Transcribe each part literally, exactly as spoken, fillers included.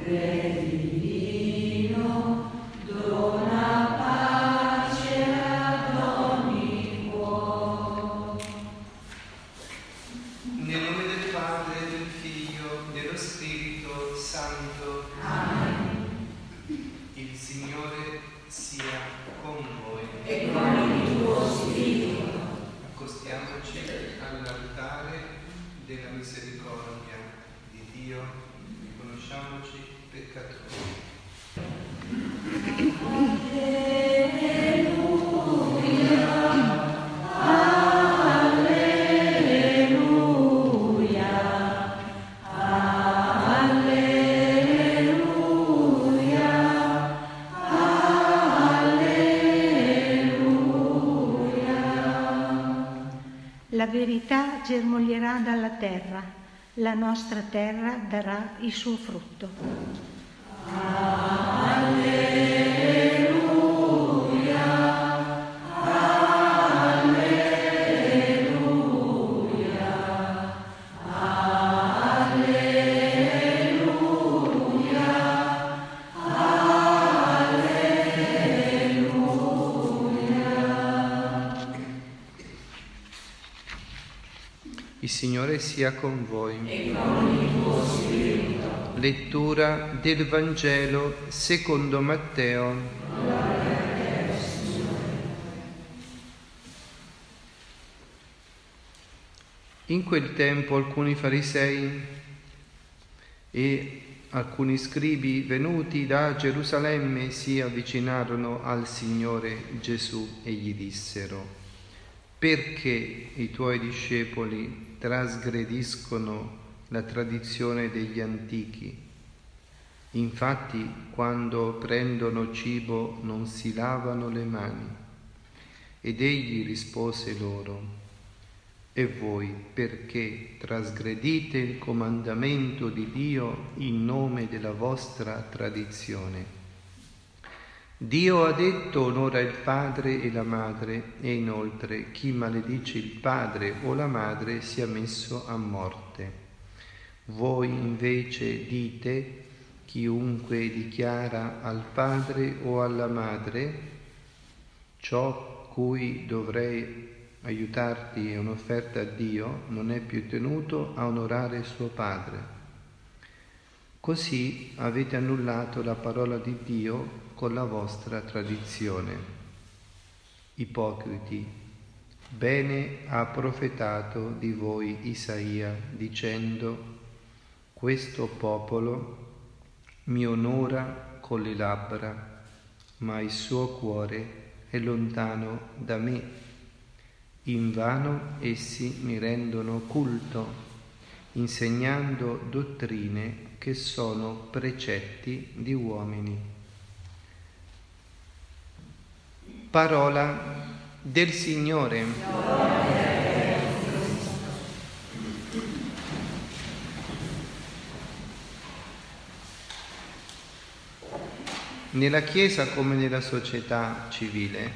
La verità germoglierà dalla terra, la nostra terra darà il suo frutto. Alleluia, alleluia, Il Signore sia con voi. E con il tuo spirito. Lettura del Vangelo secondo Matteo. Gloria a te, Signore. In quel tempo alcuni farisei e alcuni scribi venuti da Gerusalemme si avvicinarono al Signore Gesù e gli dissero: perché i tuoi discepoli trasgrediscono la tradizione degli antichi? Infatti, quando prendono cibo non si lavano le mani. Ed egli rispose loro: e voi perché trasgredite il comandamento di Dio in nome della vostra tradizione? Dio ha detto: onora il padre e la madre, e inoltre chi maledice il padre o la madre sia messo a morte. Voi invece dite: chiunque dichiara al padre o alla madre ciò cui dovrei aiutarti è un'offerta a Dio, non è più tenuto a onorare suo padre. Così avete annullato la parola di Dio con la vostra tradizione. Ipocriti, bene ha profetato di voi Isaia dicendo: questo popolo mi onora con le labbra, ma il suo cuore è lontano da me. Invano essi mi rendono culto, insegnando dottrine che sono precetti di uomini. Parola del Signore. Nella Chiesa come nella società civile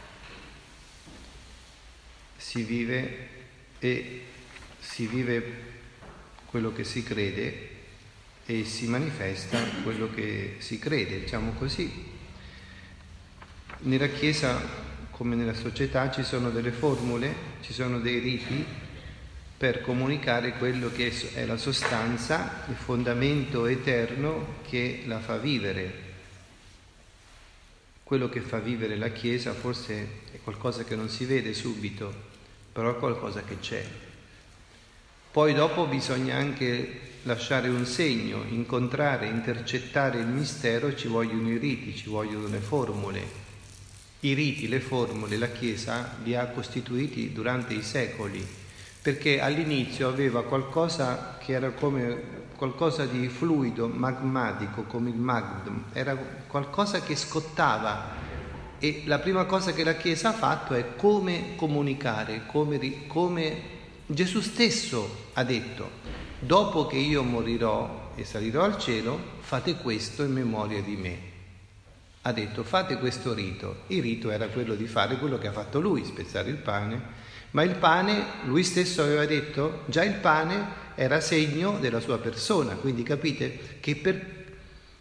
si vive e si vive quello che si crede e si manifesta quello che si crede, diciamo così. Nella Chiesa, come nella società, ci sono delle formule, ci sono dei riti per comunicare quello che è la sostanza, il fondamento eterno che la fa vivere. Quello che fa vivere la Chiesa forse è qualcosa che non si vede subito, però è qualcosa che c'è. Poi dopo bisogna anche lasciare un segno, incontrare, intercettare il mistero, ci vogliono i riti, ci vogliono le formule. I riti, le formule, la Chiesa li ha costituiti durante i secoli, perché all'inizio aveva qualcosa che era come qualcosa di fluido, magmatico, come il magma, era qualcosa che scottava, e la prima cosa che la Chiesa ha fatto è come comunicare, come, come Gesù stesso ha detto: dopo che io morirò e salirò al cielo, fate questo in memoria di me. Ha detto: fate questo rito. Il rito era quello di fare quello che ha fatto lui, spezzare il pane, ma il pane, lui stesso aveva detto, già il pane era segno della sua persona, quindi capite che per,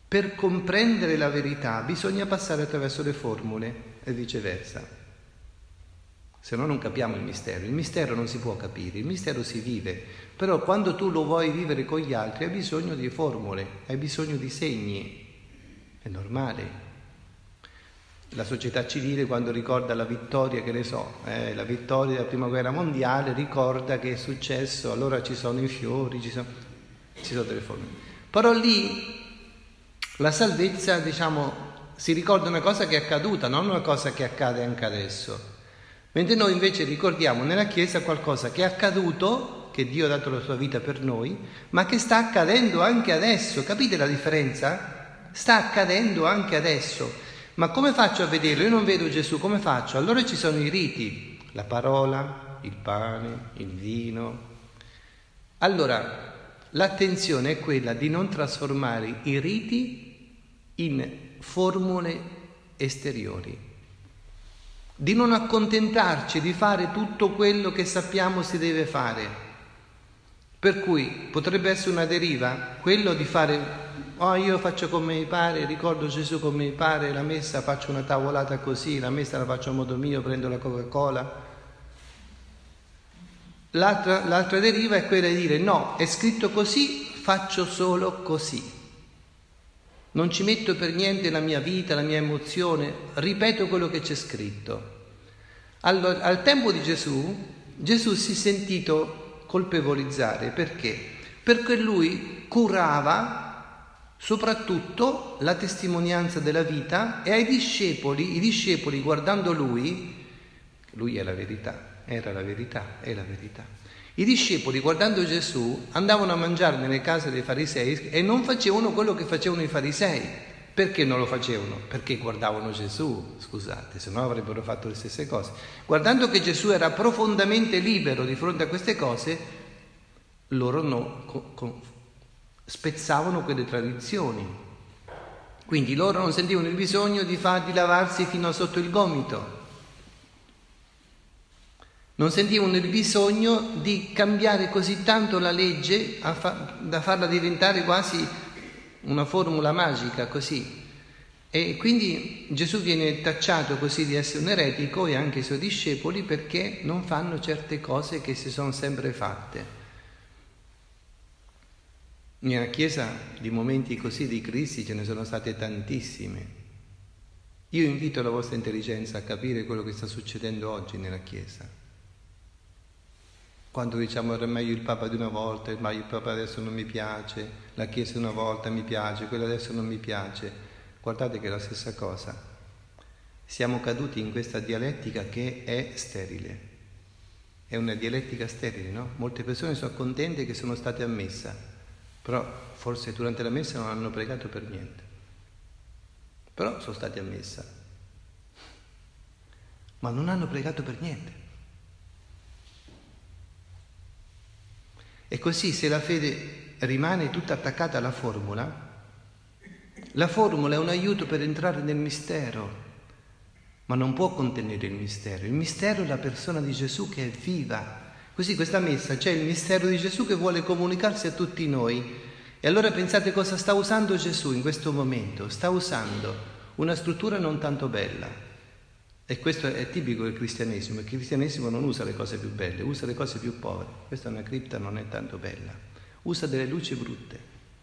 Per comprendere la verità bisogna passare attraverso le formule e viceversa. Se no non capiamo il mistero. Il mistero non si può capire, il mistero si vive. Però quando tu lo vuoi vivere con gli altri hai bisogno di formule, hai bisogno di segni. È normale. La società civile quando ricorda la vittoria, che ne so, eh, la vittoria della prima guerra mondiale, ricorda che è successo, allora ci sono i fiori, ci sono, ci sono delle formule. Però lì la salvezza, diciamo, si ricorda una cosa che è accaduta, non una cosa che accade anche adesso. Mentre noi invece ricordiamo nella Chiesa qualcosa che è accaduto, che Dio ha dato la sua vita per noi, ma che sta accadendo anche adesso. Capite la differenza? Sta accadendo anche adesso. Ma come faccio a vederlo? Io non vedo Gesù, come faccio? Allora ci sono i riti, la parola, il pane, il vino. Allora, l'attenzione è quella di non trasformare i riti in formule esteriori, di non accontentarci di fare tutto quello che sappiamo si deve fare. Per cui potrebbe essere una deriva quello di fare, oh io faccio come mi pare, ricordo Gesù come mi pare, la messa faccio una tavolata così, la messa la faccio a modo mio, prendo la Coca-Cola. L'altra, l'altra deriva è quella di dire no, è scritto così, faccio solo così. Non ci metto per niente la mia vita, la mia emozione, ripeto quello che c'è scritto. Allora, al tempo di Gesù, Gesù si è sentito colpevolizzare. Perché? Perché lui curava soprattutto la testimonianza della vita e ai discepoli, i discepoli guardando lui, lui è la verità, era la verità, è la verità. I discepoli, guardando Gesù, andavano a mangiare nelle case dei farisei e non facevano quello che facevano i farisei. Perché non lo facevano? Perché guardavano Gesù, scusate, se no avrebbero fatto le stesse cose. Guardando che Gesù era profondamente libero di fronte a queste cose, loro no, con, con, spezzavano quelle tradizioni. Quindi loro non sentivano il bisogno di, far, di lavarsi fino a sotto il gomito. Non sentivano il bisogno di cambiare così tanto la legge a fa- da farla diventare quasi una formula magica, così. E quindi Gesù viene tacciato così di essere un eretico e anche i suoi discepoli perché non fanno certe cose che si sono sempre fatte. Nella Chiesa di momenti così di crisi ce ne sono state tantissime. Io invito la vostra intelligenza a capire quello che sta succedendo oggi nella Chiesa. Quando diciamo era meglio il Papa di una volta, ma il Papa adesso non mi piace, la Chiesa una volta mi piace, quello adesso non mi piace. Guardate che è la stessa cosa. Siamo caduti in questa dialettica che è sterile. È una dialettica sterile, no? Molte persone sono contente che sono state a messa, però forse durante la messa non hanno pregato per niente. Però sono stati a messa. Ma non hanno pregato per niente. E così se la fede rimane tutta attaccata alla formula, la formula è un aiuto per entrare nel mistero, ma non può contenere il mistero. Il mistero è la persona di Gesù che è viva. Così questa messa c'è il mistero di Gesù che vuole comunicarsi a tutti noi. E allora pensate cosa sta usando Gesù in questo momento. Sta usando una struttura non tanto bella. E questo è tipico del cristianesimo. Il cristianesimo non usa le cose più belle, usa le cose più povere. Questa è una cripta, non è tanto bella. Usa delle luci brutte.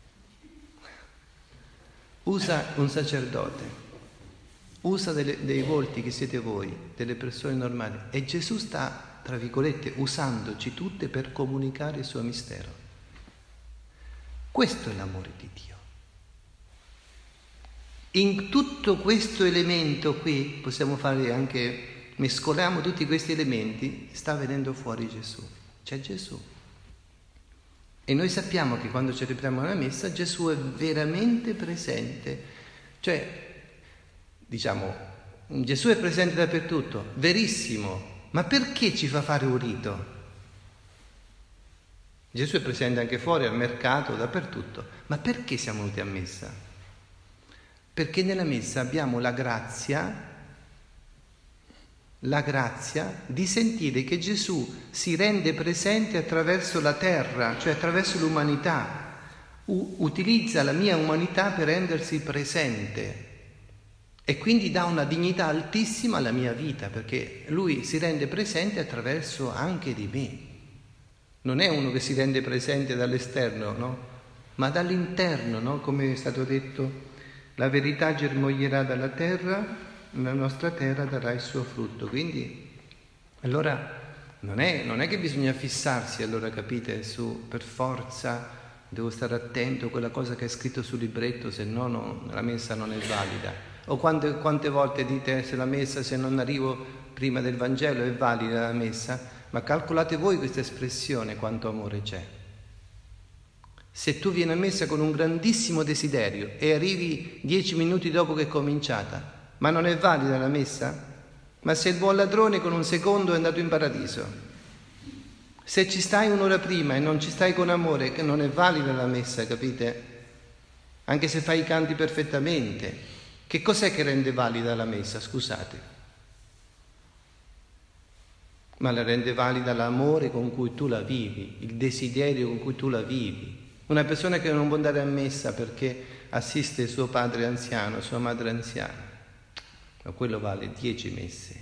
Usa un sacerdote. Usa delle, dei volti che siete voi, delle persone normali. E Gesù sta, tra virgolette, usandoci tutte per comunicare il suo mistero. Questo è l'amore di Dio. In tutto questo elemento qui, possiamo fare anche, mescoliamo tutti questi elementi, sta venendo fuori Gesù. C'è Gesù. E noi sappiamo che quando celebriamo la messa Gesù è veramente presente. Cioè, diciamo, Gesù è presente dappertutto, verissimo. Ma perché ci fa fare un rito? Gesù è presente anche fuori, al mercato, dappertutto. Ma perché siamo venuti a messa? Perché nella messa abbiamo la grazia, la grazia di sentire che Gesù si rende presente attraverso la terra, cioè attraverso l'umanità. U- utilizza la mia umanità per rendersi presente e quindi dà una dignità altissima alla mia vita, perché lui si rende presente attraverso anche di me. Non è uno che si rende presente dall'esterno, no? Ma dall'interno, no? Come è stato detto, la verità germoglierà dalla terra, la nostra terra darà il suo frutto. Quindi, allora, non è, non è che bisogna fissarsi, allora, capite, su per forza, devo stare attento a quella cosa che è scritto sul libretto, se no, no la messa non è valida. O quante, quante volte dite, se la messa, se non arrivo prima del Vangelo è valida la messa, ma calcolate voi questa espressione, quanto amore c'è. Se tu vieni a messa con un grandissimo desiderio e arrivi dieci minuti dopo che è cominciata, ma non è valida la messa? Ma se il buon ladrone con un secondo è andato in paradiso, se ci stai un'ora prima e non ci stai con amore, che non è valida la messa, capite? Anche se fai i canti perfettamente, che cos'è che rende valida la messa? Scusate. Ma la rende valida l'amore con cui tu la vivi, il desiderio con cui tu la vivi. Una persona che non può andare a messa perché assiste suo padre anziano, sua madre anziana, ma quello vale dieci messe,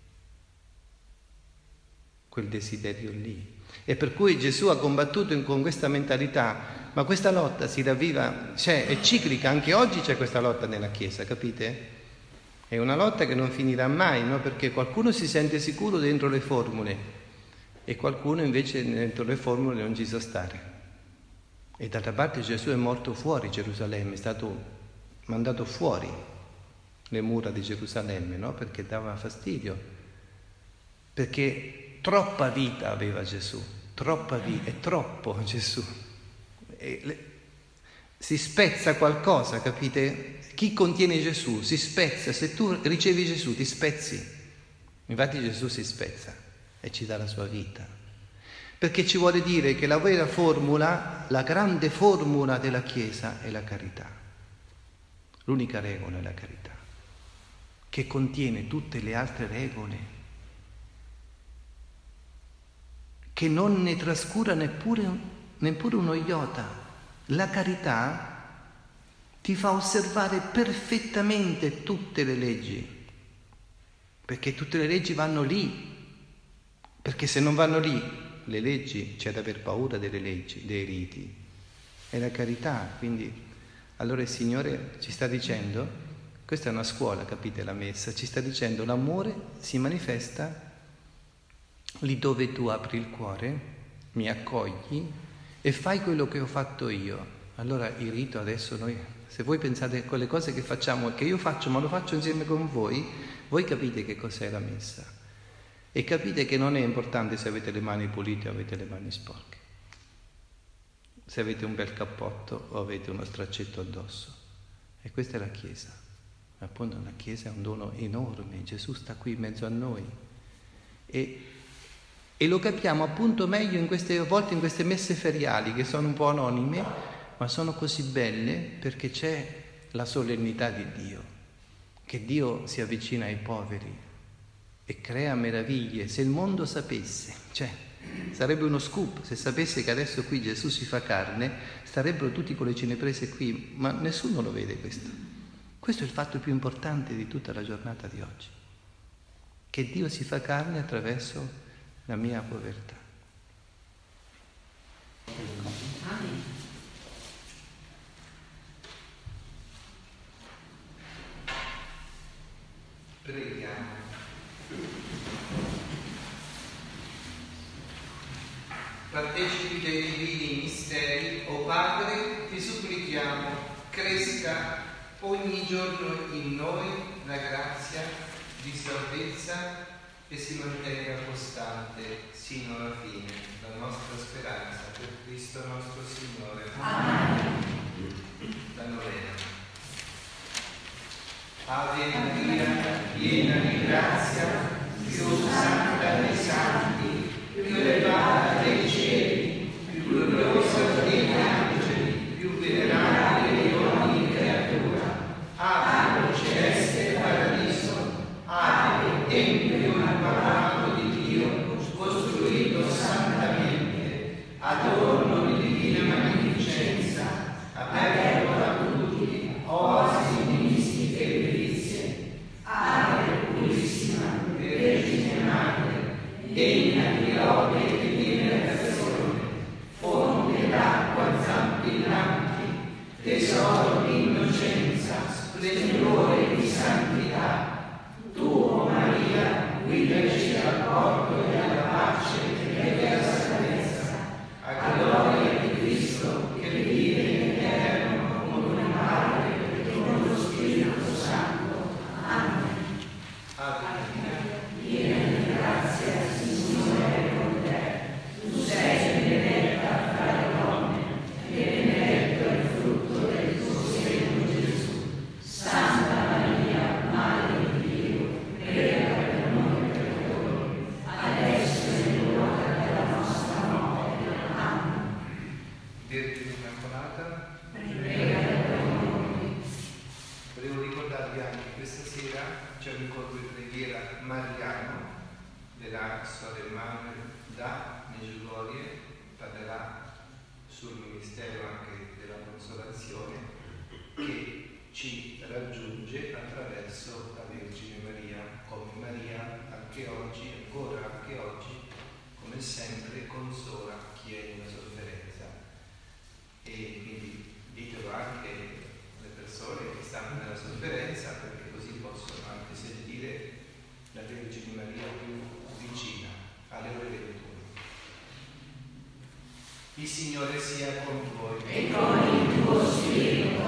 quel desiderio lì. E per cui Gesù ha combattuto con questa mentalità, ma questa lotta si ravviva, cioè è ciclica, anche oggi c'è questa lotta nella Chiesa, capite? È una lotta che non finirà mai, no? Perché qualcuno si sente sicuro dentro le formule e qualcuno invece dentro le formule non ci sa stare. E d'altra parte Gesù è morto fuori Gerusalemme, è stato mandato fuori le mura di Gerusalemme, no? Perché dava fastidio, perché troppa vita aveva Gesù, troppa vita, è troppo Gesù. E le, si spezza qualcosa, capite? Chi contiene Gesù si spezza, se tu ricevi Gesù ti spezzi. Infatti Gesù si spezza e ci dà la sua vita. Perché ci vuole dire che la vera formula, la grande formula della Chiesa è la carità. L'unica regola è la carità, che contiene tutte le altre regole, che non ne trascura neppure, neppure uno iota. La carità ti fa osservare perfettamente tutte le leggi, perché tutte le leggi vanno lì, perché se non vanno lì le leggi, c'è da aver paura delle leggi, dei riti, è la carità. Quindi allora il Signore ci sta dicendo, questa è una scuola, capite, la messa, ci sta dicendo l'amore si manifesta lì dove tu apri il cuore, mi accogli e fai quello che ho fatto io. Allora il rito adesso noi, se voi pensate a quelle cose che facciamo e che io faccio ma lo faccio insieme con voi, voi capite che cos'è la messa. E capite che non è importante se avete le mani pulite o avete le mani sporche, se avete un bel cappotto o avete uno straccetto addosso. E questa è la Chiesa. Appunto la Chiesa è un dono enorme, Gesù sta qui in mezzo a noi. E, e lo capiamo appunto meglio in queste, a volte in queste messe feriali che sono un po' anonime, ma sono così belle perché c'è la solennità di Dio, che Dio si avvicina ai poveri e crea meraviglie. Se il mondo sapesse, cioè sarebbe uno scoop se sapesse che adesso qui Gesù si fa carne, starebbero tutti con le cineprese qui, ma nessuno lo vede questo. Questo è il fatto più importante di tutta la giornata di oggi, che Dio si fa carne attraverso la mia povertà. Amen. Preghiamo. Partecipi dei divini misteri, o Padre, ti supplichiamo, cresca ogni giorno in noi la grazia di salvezza e si mantenga costante sino alla fine la nostra speranza per Cristo nostro Signore. Amen. La novena. Ave Maria, piena di grazia, più santa dei santi, più elevata dei cieli, più gloriosa degli angeli, più venerabile di ogni creatura. Ave celeste paradiso, ave tempio immacolato di Dio, costruito santamente, adorno di divina magnificenza, c'è un incontro di preghiera mariano della Suor Emanuele da Medjugorje, parlerà sul ministero anche della consolazione, che ci raggiunge attraverso la Vergine Maria, come Maria anche oggi, ancora anche oggi, come sempre consola chi è in una sofferenza. E quindi ditelo anche alle persone che stanno nella sofferenza, perché così possono anche sentire la Vergine Maria più vicina alle ore ventuno. Il Signore sia con voi e con il tuo spirito.